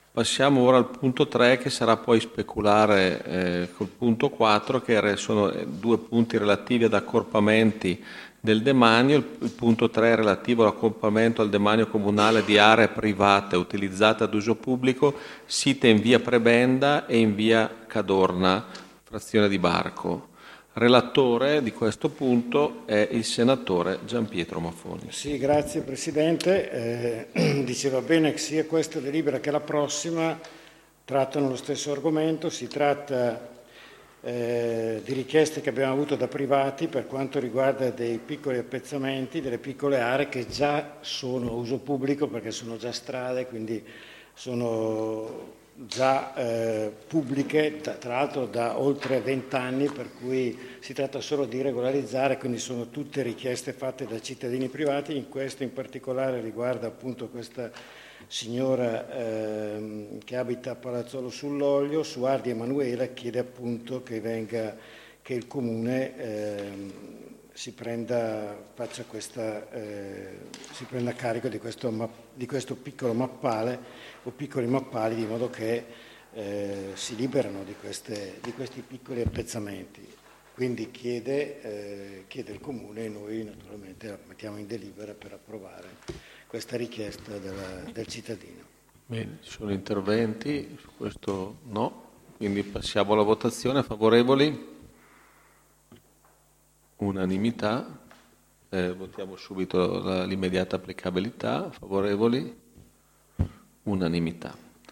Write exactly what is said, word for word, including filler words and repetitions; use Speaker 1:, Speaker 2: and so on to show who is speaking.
Speaker 1: Passiamo ora al punto tre, che sarà poi speculare eh, col punto quattro, che re- sono eh, due punti relativi ad accorpamenti del demanio. Il, il punto tre è relativo all'accorpamento al demanio comunale di aree private utilizzate ad uso pubblico, site in via Prebenda e in via Cadorna, frazione di Barco. Relatore di questo punto è il senatore Gianpietro Maffoni.
Speaker 2: Sì, grazie Presidente. Eh, diceva bene che sia questa delibera che la prossima trattano lo stesso argomento. Si tratta eh, di richieste che abbiamo avuto da privati per quanto riguarda dei piccoli appezzamenti, delle piccole aree che già sono a uso pubblico perché sono già strade, quindi sono già eh, pubbliche, tra, tra l'altro da oltre vent'anni, per cui si tratta solo di regolarizzare, quindi sono tutte richieste fatte da cittadini privati. In questo in particolare riguarda appunto questa signora ehm, che abita a Palazzolo sull'Olio, Suardi Emanuela, chiede appunto che venga, che il Comune ehm, si prenda, faccia questa, eh, si prenda carico di questo, map- di questo piccolo mappale o piccoli mappali, di modo che eh, si liberano di, queste, di questi piccoli appezzamenti. Quindi chiede, eh, chiede il Comune e noi naturalmente la mettiamo in delibera per approvare questa richiesta della, del cittadino.
Speaker 1: Bene, ci sono interventi, su questo no, quindi passiamo alla votazione. Favorevoli? Unanimità. Eh, votiamo subito la, l'immediata applicabilità. Favorevoli? Unanimità.